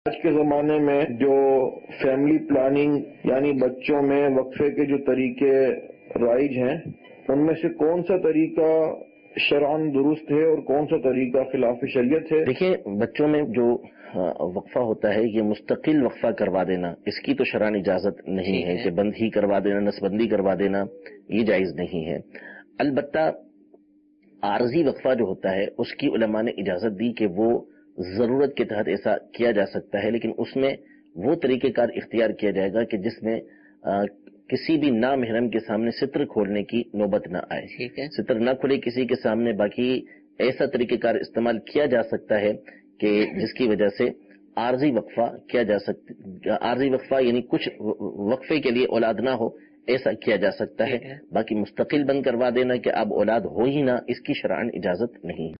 आज के ज़माने में जो फैमिली प्लानिंग यानी बच्चों में वक्फे के जो तरीके राइज हैं, उनमें से कौन सा तरीका शरअन दुरुस्त है और कौन सा तरीका खिलाफ शरीयत है? देखिए, बच्चों में जो वक्फा होता है, ये मुस्तकिल वक्फा करवा देना, इसकी तो शरअन इजाजत नहीं है कि बंद ही करवा देना, नसबंदी करवा देना, ये जायज नहीं है। अलबत्ता आरजी वक्फा जो होता है, उसकी उलमा ने इजाजत दी कि वो जरूरत के तहत ऐसा किया जा सकता है, लेकिन उसमें वो तरीकेकार इख्तियार किया जाएगा कि जिसमें किसी भी ना महरम के सामने सित्र खोलने की नौबत ना आए। ठीक है, सित्र ना खुले किसी के सामने, बाकी ऐसा तरीकेकार इस्तेमाल किया जा सकता है कि जिसकी वजह से आरजी वक्फा किया जा सकता, आरजी वक्फा यानी कुछ वक्फे के लिए औलाद ना हो, ऐसा किया जा सकता है। बाकी मुस्तकिल बंद करवा देना कि अब औलाद हो ही ना, इसकी शरअन इजाजत नहीं है।